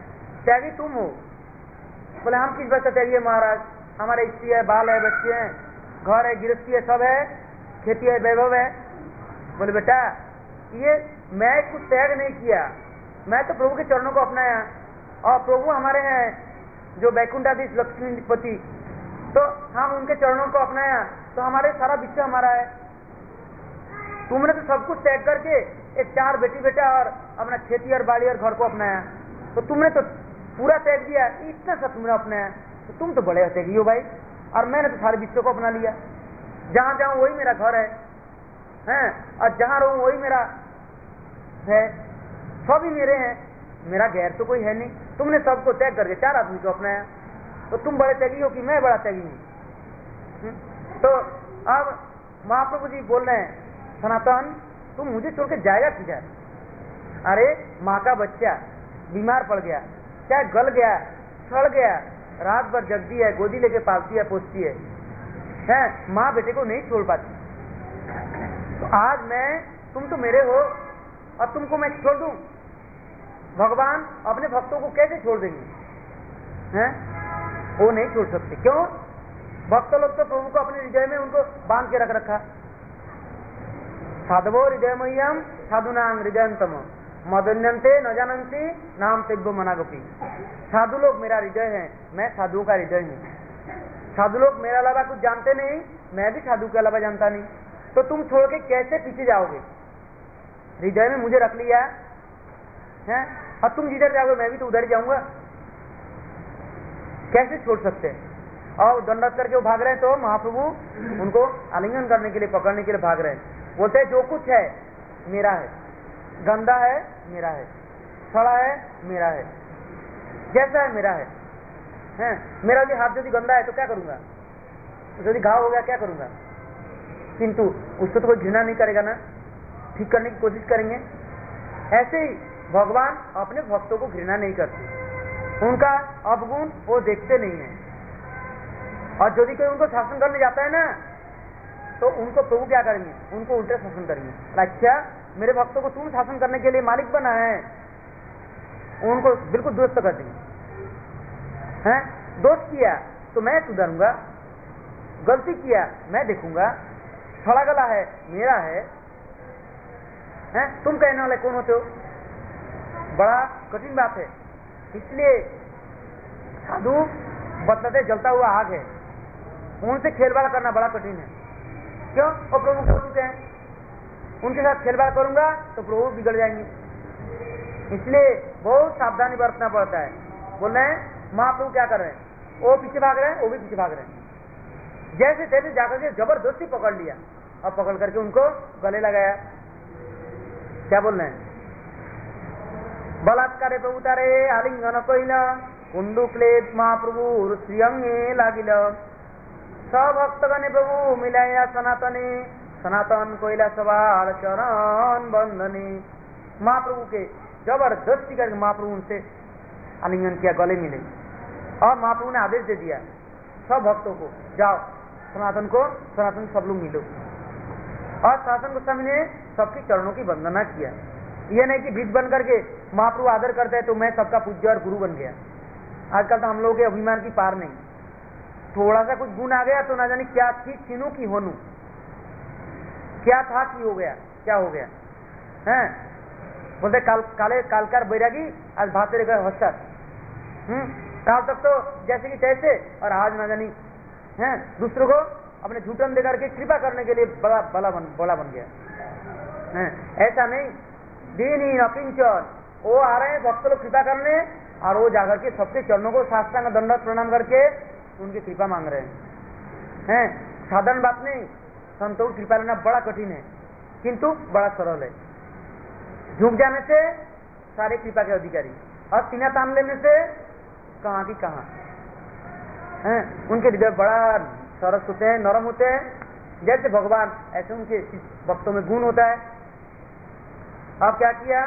त्यागी तुम हो। बोले हम किस बात का त्यागी है महाराज, हमारे स्त्री है, बाल है, बच्चे हैं, घर है, गृहस्थी है, सब है, खेती है, वैभव है। बोले बेटा ये मैं कुछ त्याग नहीं किया, मैं तो प्रभु के चरणों को अपनाया, और प्रभु हमारे हैं जो वैकुंठाधीश लक्ष्मीपति, तो हम उनके चरणों को अपनाया, तो हमारे सारा विश्व हमारा है। तुमने तो सब कुछ त्याग करके एक 4 बेटी बेटा और अपना खेती और बाड़ी और घर को अपनाया, तो तुमने तो पूरा त्याग दिया, इतना सा तुमने अपनाया, तो तुम तो बड़े त्यागी हो भाई। और मैंने तो सारे विश्व को अपना लिया, जहां जाऊं वही मेरा घर है, और जहां रहूं वही मेरा है, सभी मेरे हैं, मेरा गैर तो कोई है नहीं। तुमने सबको त्याग करके 4 आदमी को अपनाया, तो तुम बड़े त्यागी हो कि मैं बड़ा त्यागी हूं? तो अब महाप्रभु जी बोल रहे हैं, सनातन तुम मुझे छोड़ के जाएगा किधर? अरे माँ का बच्चा बीमार पड़ गया, क्या गल गया, सड़ गया, रात भर जगती है, गोदी लेके पालती है, पोसती है, माँ बेटे को नहीं छोड़ पाती। तो आज मैं, तुम तो मेरे हो और तुमको मैं छोड़ दूं? भगवान अपने भक्तों को कैसे छोड़ देंगे? हैं? वो नहीं छोड़ सकते। क्यों? भक्त लोग तो प्रभु को अपने हृदय में उनको बांध के रख रखा। साधवो हृदयमय्यम साधुनां हृदयंतम मदन्यन्ते न जानन्ति नाम तेब्बो मनागपि। साधु लोग मेरा हृदय है, मैं साधुओं का हृदय हूँ। साधु लोग मेरा अलावा कुछ जानते नहीं, मैं भी साधु के अलावा जानता नहीं। तो तुम छोड़ के कैसे पीछे जाओगे? हृदय में मुझे रख लिया है, और तुम जिधर जाओगे मैं भी तो उधर जाऊंगा, कैसे छोड़ सकते हैं? और दंडवत करके वो भाग रहे हैं, तो महाप्रभु उनको आलिंगन करने के लिए, पकड़ने के लिए भाग रहे हैं। बोलते हैं जो कुछ है मेरा है, गंदा है मेरा है, सड़ा है मेरा है, जैसा है मेरा है, मेरा भी हाथ यदि गंदा है तो क्या करूंगा? यदि घाव हो गया क्या करूंगा? किंतु उसको तो कोई घृणा नहीं करेगा ना, ठीक करने की कोशिश करेंगे। ऐसे ही भगवान अपने भक्तों को घृणा नहीं करते, उनका अवगुण वो देखते नहीं है। और यदि कोई उनको शासन करने जाता है ना, तो उनको प्रभु क्या करेंगे? उनको उल्टे शासन करेंगे। अच्छा मेरे भक्तों को तुम शासन करने के लिए मालिक बना है, उनको बिल्कुल दुरुस्त कर देंगे। दोष किया तो मैं सुधरूंगा, गलती किया मैं देखूंगा, थोड़ा गला है मेरा है, तुम कहने वाले कौन होते हो? बड़ा कठिन बात है। इसलिए साधु बतलाते जलता हुआ आग है, उनसे खेलवाड़ करना बड़ा कठिन है। क्यों? वो प्रभु हो चुके हैं, उनके साथ खेलवाड़ करूंगा तो प्रभु बिगड़ जाएंगे। इसलिए बहुत सावधानी बरतना पड़ता है। बोल रहे हैं महाप्रभु क्या कर रहे हैं? वो पीछे भाग रहे हैं, वो भी पीछे भाग रहे हैं। जैसे तैसे जाकर के जबरदस्ती पकड़ लिया और पकड़ करके उनको गले लगाया। क्या बोल रहे हैं? बलात्कारे प्रभु तारे आलिंगन कहिल कुंडू क्लेद महाप्रभु श्रीअंगे लागिल सभक्तगणे प्रभु मिलाया सनातने सनातन कोयला सवार चरण बंधने। महाप्रभु के जबरदस्ती करके महाप्रभु उनसे आलिंगन किया, गले मिले, और महाप्रभु ने आदेश दे दिया सब भक्तों को, जाओ सनातन सब लोग मिलो। और सनातन गोस्वामी ने सबके चरणों की वंदना किया। ये नहीं कि बीच बन करके महाप्रभु आदर करते हैं तो मैं सबका पूज्य और गुरु बन गया। आजकल तो हम लोगों के अभिमान की पार नहीं, थोड़ा सा कुछ गुण आ गया तो ना जाने क्या थी छीनू की होनू, क्या था कि हो गया, क्या हो गया है। बोलते काले कालकार बैरागी आज भाते गए हस्तर, काल तक तो जैसे कि तैसे, और आज ना जानी है दूसरों को अपने झूठन दे करके कृपा करने के लिए बड़ा बन गया है। ऐसा नहीं, दीनहीन अकिंचन, वो आ रहे हैं भक्त लोग कृपा करने, और वो जाकर के सबके चरणों को साष्टांग दंडवत प्रणाम करके उनकी कृपा मांग रहे हैं। साधारण बात नहीं, संतों की कृपा लेना बड़ा कठिन है, किंतु बड़ा सरल है। झुक जाने से सारे कृपा के अधिकारी, और सीना तान लेने से कहाँ की कहाँ है। उनके हृदय बड़ा सरस होते हैं, नरम होते हैं, जैसे भगवान ऐसे उनके भक्तों में गुण होता है। अब क्या किया?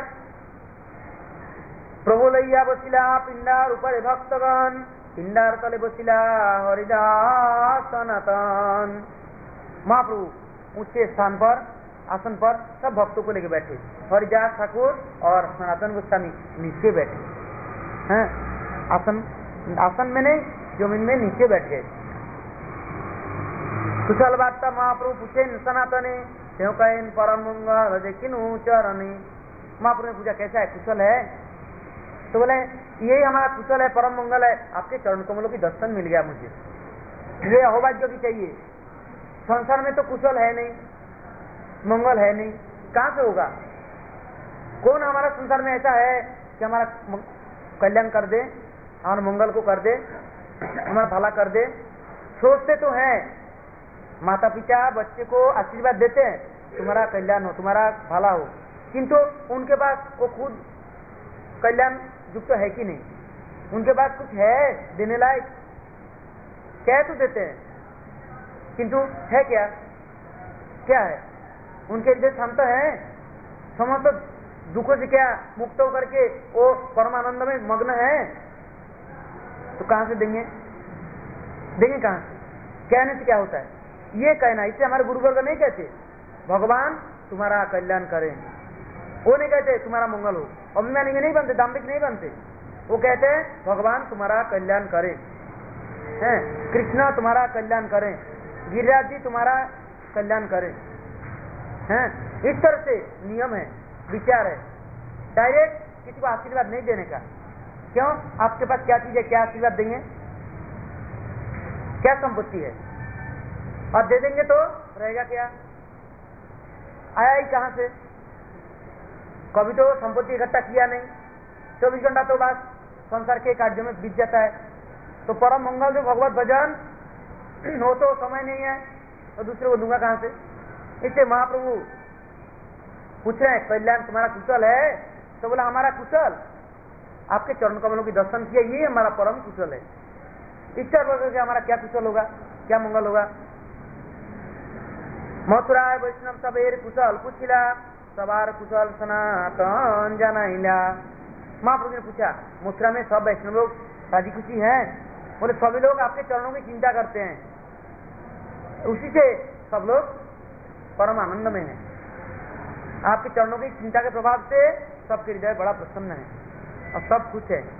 प्रभु लैया बसिला पिंडार ऊपर भक्तगण, पिंडार तले बसिला हरिदास सनातन। महाप्रभु ऊंचे स्थान पर, आसन पर सब भक्तों को लेके बैठे, हरिदास ठाकुर और सनातन गोस्वामी नीचे बैठे हैं। आसन आसन में नहीं, जमीन में नीचे बैठ गए। कुशल वार्ता महाप्रभु पूछे सनातने, क्यों कहे परम मंगल देखिनु चरणी। महाप्रभु ने पूछा कैसा है, कुशल है? तो बोले यही हमारा कुशल है, परम मंगल है, आपके चरण कमलों की दर्शन मिल गया मुझे, ये अहोभाग्य भी चाहिए। संसार में तो कुशल है नहीं, मंगल है नहीं, कहां से होगा? कौन हमारा संसार में ऐसा है कि हमारा कल्याण कर दे, हमारे मंगल को कर दे, हमारा भला कर दे? सोचते तो हैं, माता पिता बच्चे को आशीर्वाद देते हैं, तुम्हारा कल्याण हो, तुम्हारा भला हो, किंतु उनके पास वो खुद कल्याण युक्त है कि नहीं? उनके पास कुछ है देने लायक? कह तो देते हैं, किंतु है क्या? क्या है उनके लिए? क्षमता है समस्त दुखों से क्या मुक्त होकर के वो परमानंद में मग्न है? तो कहां से देंगे? देंगे कहां से? कहने से क्या होता है? ये कहना, इससे हमारे गुरुवर्ग नहीं कहते भगवान तुम्हारा कल्याण करें, वो नहीं कहते तुम्हारा मंगल हो, अभिमानी नहीं बनते, दाम्भिक नहीं बनते, वो कहते हैं भगवान तुम्हारा कल्याण करें, हैं कृष्ण तुम्हारा कल्याण करें, गिरिराज जी तुम्हारा कल्याण करें, हैं इस तरह से नियम है, विचार है। डायरेक्ट किसी को आशीर्वाद नहीं देने का। क्यों? आपके पास क्या चीज है, क्या आशीर्वाद देंगे? क्या संपत्ति है? और दे देंगे तो रहेगा क्या? आया ही कहां से? कभी तो संपत्ति इकट्ठा किया नहीं, 24 घंटा तो बस संसार के कार्य में बीत जाता है। तो परम मंगल जो भगवत भजन हो तो समय नहीं है, तो दूसरे को दूंगा कहां से? इससे महाप्रभु पूछ रहे हैं कल्याण तुम्हारा कुशल है? तो बोला हमारा कुशल आपके चरण कमलों की दर्शन किया, ये हमारा परम कुशल है। इच्छा वजह से हमारा क्या कुशल होगा, क्या मंगल होगा? मथुरा वैष्णव सबेर कुशल पूछिला, सवार कुशल सनातन जानाइला। महाप्रभु ने पूछा मथुरा में सब वैष्णव लोग राजी खुशी हैं? बोले सभी लोग आपके चरणों की चिंता करते हैं, उसी से सब लोग परम आनंद में हैं। आपके चरणों की चिंता के प्रभाव से सबके हृदय बड़ा प्रसन्न है और सब कुछ है।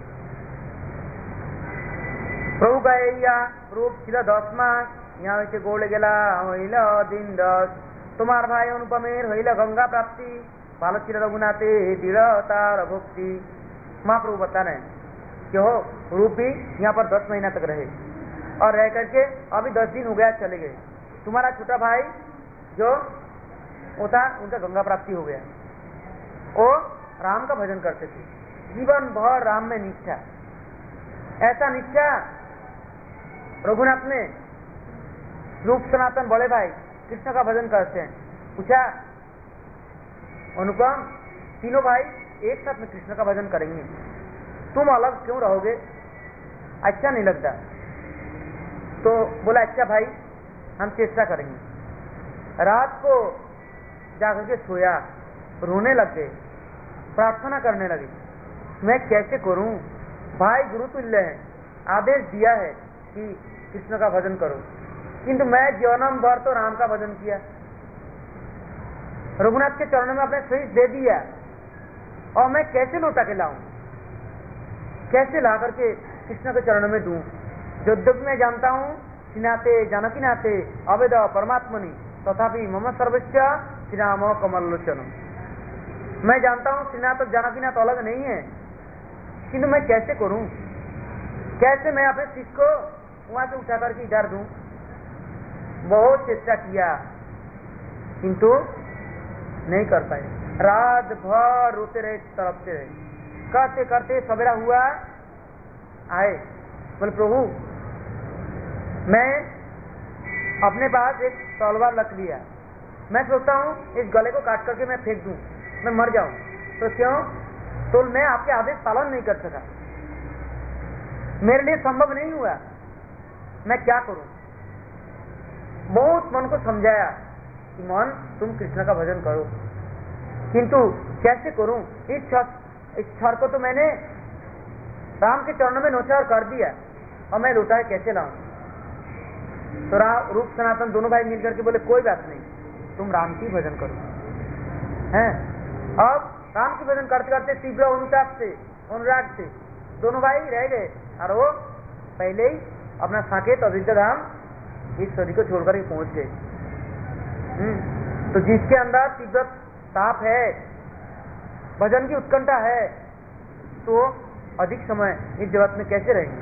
प्रभु कहिया रूप छिल 10 मास, यहाँ से गोड़ गेला हईल दिन 10, तुम्हार भाई अनुपमेर हईल गंगा प्राप्ति, बालक छिल रघुनाथे दृढ़ तार भक्ति। महाप्रभु बता रहे हैं कि हो रूप भी यहाँ पर 10 महीना तक रहे और रह करके अभी 10 दिन हो गया चले गए। तुम्हारा छोटा भाई जो वो था उनका गंगा प्राप्ति हो गया, वो राम का भजन करते थे, जीवन भर राम में निष्ठा, ऐसा निष्ठा रघुनाथ ने रूप सनातन बड़े भाई कृष्ण का भजन करते हैं। पूछा अनुपम तीनों भाई एक साथ में कृष्ण का भजन करेंगे, तुम अलग क्यों रहोगे? अच्छा नहीं लगता? तो बोला अच्छा भाई हम चेष्टा करेंगे। रात को जाकर के सोया, रोने लग गए, प्रार्थना करने लगे, मैं कैसे करूं? भाई गुरु तुल्य है, आदेश दिया है कि कृष्ण का भजन करो, किंतु मैं जन्म भर तो राम का भजन किया, रघुनाथ के चरणों में अपने शीश दे दिया, और मैं कैसे लौटा के लाऊं? कैसे ला करके कृष्ण के चरणों में दूं? यद्यपि मैं जानता हूं श्रीनाथे जानकी नाथे अवेद परमात्मनि तथापि मम सर्वस्व श्री राम कमल लोचन। मैं जानता हूं श्रीनाथ और जानकीनाथ अलग नहीं है, किंतु मैं कैसे करूं? कैसे मैं अपने शीश को वहां से उठा करके इधर दूं? बहुत चेष्टा किया किंतु नहीं कर पाए, रात भर रोते रहे, तड़पते रहे, करते करते सवेरा हुआ, आए बोले प्रभु मैं अपने पास एक तलवार रख लिया, मैं सोचता हूँ इस गले को काट करके मैं फेंक दूं, मैं मर जाऊं। तो क्यों? तो मैं आपके आदेश पालन नहीं कर सका, मेरे लिए संभव नहीं हुआ, मैं क्या करूं? बहुत मन को समझाया कि मन तुम कृष्ण का भजन करो, किंतु कैसे करूं? इस क्षण को तो मैंने राम के चरणों में नौछावर कर दिया और मैं लौटा कैसे लाऊं? तो रूप सनातन दोनों भाई मिलकर के बोले कोई बात नहीं, तुम राम की भजन करो। हैं अब राम की भजन करते करते तीव्र अनुताप से, अनुराग से दोनों भाई रह गए और वो पहले ही अपना साकेत अयोध्या धाम इस सदी को छोड़कर के पहुंच गए। तो जिसके अंदर तीव्र ताप है, भजन की उत्कंठा है, तो अधिक समय इस जगत में कैसे रहेंगे।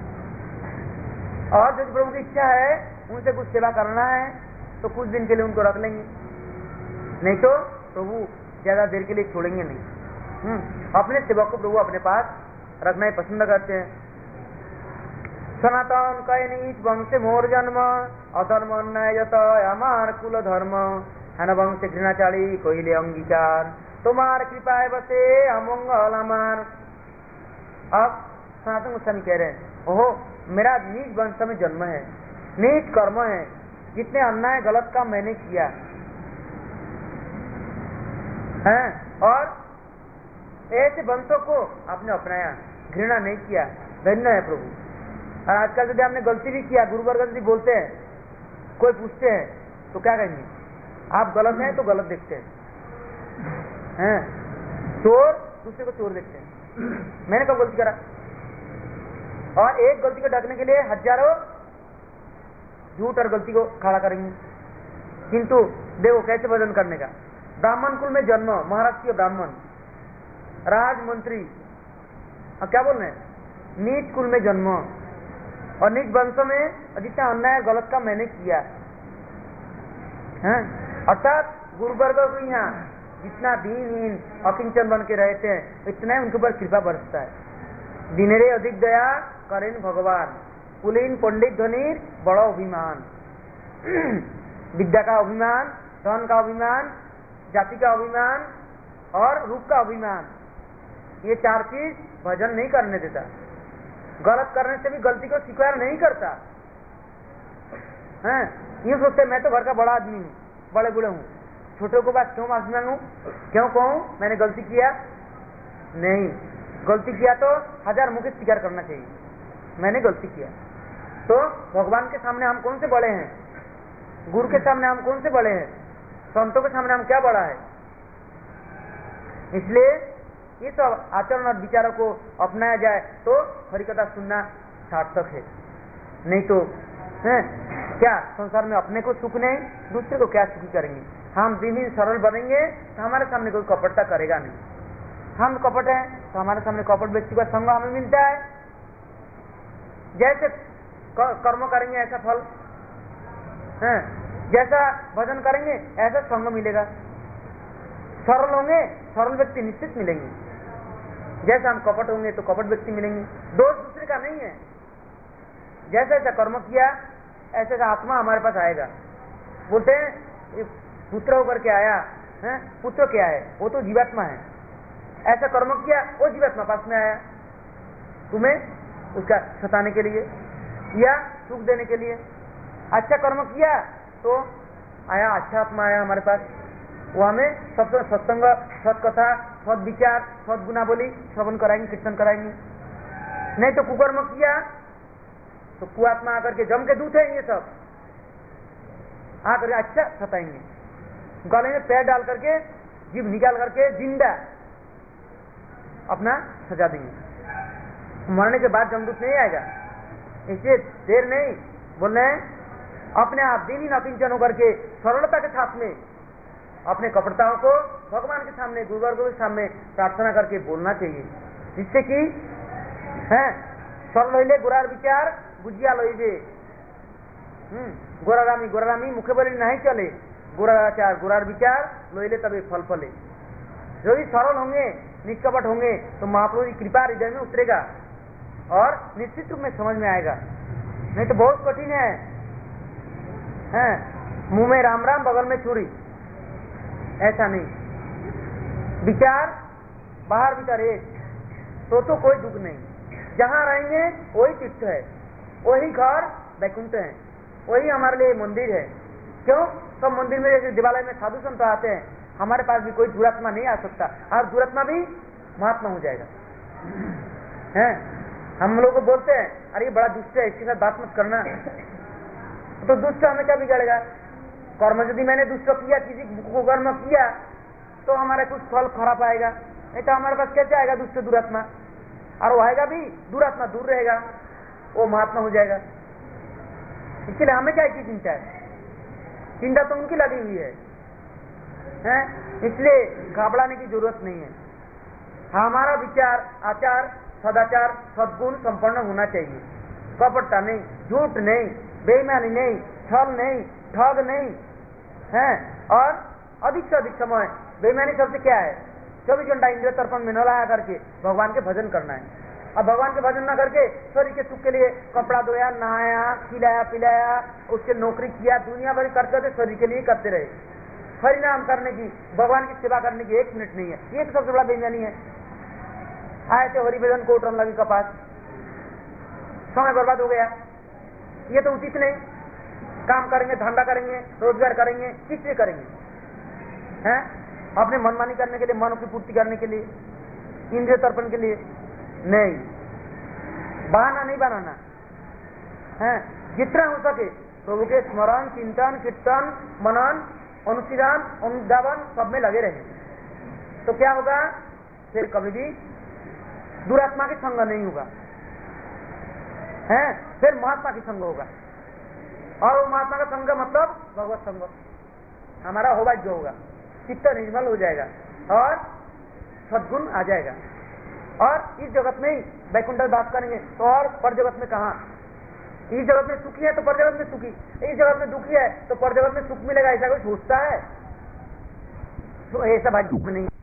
और यदि प्रभु की इच्छा है उनसे कुछ सेवा करना है तो कुछ दिन के लिए उनको रख लेंगे, नहीं तो प्रभु ज्यादा देर के लिए छोड़ेंगे नहीं। अपने सेवक को प्रभु अपने पास रखना ही पसंद करते हैं। सनातन कय नीच वंशे मोर जन्म, अधर्म अन्याय जत আমার कुल धर्म, हेन वंशे घृणाचारी कहिले अंगीकार, तुम्हार कृपाए बसे अमंगल अमार। अब सनातन गोस्वामी कह रहे हैं, ओहो मेरा नीच वंश में जन्म है, नीच कर्म है, जितने अन्याय गलत काम मैंने किया है, और ऐसे वंशों को आपने अपनाया, घृणा नहीं किया, धन्य है प्रभु। और आजकल यदि आपने गलती भी किया, गुरु वर्ग यदि बोलते हैं, कोई पूछते हैं तो क्या कहेंगे, आप गलत हैं तो गलत देखते हैं, चोर दूसरे को चोर देखते हैं, मैंने कब गलती करा। और एक गलती को ढकने के लिए हजारों झूठ और गलती को खड़ा करेंगे। किंतु देखो कैसे भजन करने का, ब्राह्मण कुल में जन्म, महाराष्ट्रीय ब्राह्मण, राजमंत्री, अब क्या बोल रहे हैं, नीच कुल में जन्म और नीच वंश में जितना अन्याय गलत का मैंने किया है। अर्थात गुरु वर्ग को यहाँ जितना दीनहीन अकिंचन बन के रहते हैं इतना ही उनके ऊपर कृपा बरसता है। दिनेरे अधिक दया करें भगवान, कुलीन पंडित धनीर बड़ा अभिमान। विद्या का अभिमान, धन का अभिमान, जाति का अभिमान और रूप का अभिमान, ये चार चीज भजन नहीं करने देता। गलत करने से भी गलती को स्वीकार नहीं करता है। यूं सोचते मैं तो घर का बड़ा आदमी हूँ, बड़े बूढ़े हूँ, छोटे को बात क्यों माफी मांगू, क्यों कहूँ मैंने गलती किया। नहीं, गलती किया तो हजार मुख स्वीकार करना चाहिए, मैंने गलती किया। तो भगवान के सामने हम कौन से बड़े हैं, गुरु के सामने हम कौन से बड़े हैं, संतों के सामने हम क्या बड़ा है। इसलिए इस आचरण और विचारों को अपनाया जाए तो हरिकथा सुनना सार्थक है। नहीं तो क्या संसार में अपने को सुख नहीं, दूसरे को क्या सुखी करेंगे। हम दिन दिन सरल बनेंगे तो हमारे सामने कोई कपटता करेगा नहीं। हम कपट है तो हमारे सामने कपट व्यक्ति का संग हमें मिलता है। जैसे कर्म करेंगे ऐसा फल है, जैसा भजन करेंगे ऐसा संग मिलेगा। सरल होंगे सरल व्यक्ति निश्चित मिलेंगे, जैसा हम कपट होंगे तो कपट व्यक्ति मिलेंगे। दोष दूसरे का नहीं है, जैसा ऐसा कर्म किया ऐसा ऐसा आत्मा हमारे पास आएगा। बोलते हैं पुत्र होकर के आया है, पुत्र क्या है, वो तो जीवात्मा है। ऐसा कर्म किया वो जीवात्मा पास में आया तुम्हें उसका सताने के लिए या सुख देने के लिए। अच्छा कर्म किया तो आया अच्छा आत्मा आया हमारे पास, वो हमें सबसे सत्संग, सत्कथा, सद विचार, सदगुना बोली श्रवण कराएंगे, कीर्तन कराएंगे। नहीं तो कुकर्म किया तो कुआत्मा आकर के जम के दूध है, ये सब आकर अच्छा सताएंगे, गले में पैर डाल करके जीभ निकाल करके जिंदा अपना सजा देंगे। मरने के बाद जमदूत नहीं आएगा, इसलिए देर नहीं। बोल रहे हैं अपने आप दिन ही नकिंचन होकर के सरलता के साथ में अपने कपटताओं को भगवान के सामने, गुरुवर्गों के सामने प्रार्थना करके बोलना चाहिए, जिससे कि है सरल हईले गोरार विचार बुझिया लइबे। गोरारामी गोरारामी मुखे बोले नहीं चले, गोराचार गोरार विचार लइले तबे फल फले। यदि सरल होंगे, निष्कपट होंगे तो महाप्रभु की कृपा हृदय में उतरेगा और निश्चित रूप में समझ में आएगा। नहीं तो बहुत कठिन है, मुंह में राम राम बगल में छुरी, ऐसा नहीं। विचार बाहर भीतर एक, तो कोई दुख नहीं। जहां रहेंगे वही तीर्थ है, वही घर वैकुंठ है, वही हमारे लिए मंदिर है। क्यों? सब मंदिर में जैसे दिवालय में साधु संत आते हैं, हमारे पास भी कोई दुरात्मा नहीं आ सकता, और दुरात्मा भी महात्मा हो जाएगा। हैं हम लोग को बोलते हैं अरे ये बड़ा दुष्ट है, इसके साथ बात मत करना, तो दुष्ट हमें क्या बिगाड़ेगा। कर्म यदि मैंने दुष्ट किया, किसी को कर्म किया तो हमारा कुछ फल खराब आएगा, नहीं तो हमारे पास कैसे आएगा दुष्ट दुरात्मा। और वो आएगा भी, दुरात्मा दूर रहेगा, वो महात्मा हो जाएगा। इसलिए हमें क्या की चिंता है? चिंता तो उनकी लगी हुई है? इसलिए घबराने की जरूरत नहीं है। हमारा विचार, आचार, सदाचार, सद्गुण संपन्न होना चाहिए। कपटता नहीं, झूठ नहीं, बेईमानी नहीं, छल नहीं, ठग नहीं है। और अधिक से अधिक समय, बेईमानी सबसे क्या है? 24 घंटा इंद्रिय तर्पण में न लगा करके भगवान के भजन करना है। अब भगवान के भजन न करके शरीर के सुख के लिए कपड़ा धोया, नहाया, खिलाया पिलाया, उसके नौकरी किया, दुनिया भर करते थे, शरीर के लिए करते रहे। हरिनाम करने की, भगवान की सेवा करने की 1 मिनट नहीं है। ये तो सबसे बड़ा बेईमानी है। आए थे हरिभजन को टर्न लगी कपास, समय बर्बाद हो गया। ये तो उचित नहीं। काम करेंगे, धंधा करेंगे, रोजगार करेंगे, किस लिए करेंगे? हैं? अपने मनमानी करने के लिए, मन की पूर्ति करने के लिए, इंद्रिय तर्पण के लिए नहीं। बहाना नहीं बनाना है। जितना हो सके प्रभु के स्मरण, चिंतन, कीर्तन, मनन, अनुशीलन, अनुधावन सब में लगे रहे, तो क्या होगा? फिर कभी भी दुरात्मा के संग नहीं होगा, है? फिर महात्मा की संग होगा। और वो महात्मा का संग मतलब भगवत संग हमारा होगा, जो होगा चित्त निर्मल हो जाएगा और सद्गुण आ जाएगा। और इस जगत में ही वैकुंठ बात करेंगे तो और पर जगत में कहाँ? इस जगत में सुखी है तो पर जगत में सुखी, इस जगत में दुखी है तो पर जगत में सुख मिलेगा, ऐसा कोई सोचता है? तो ऐसा भाई दुख नहीं।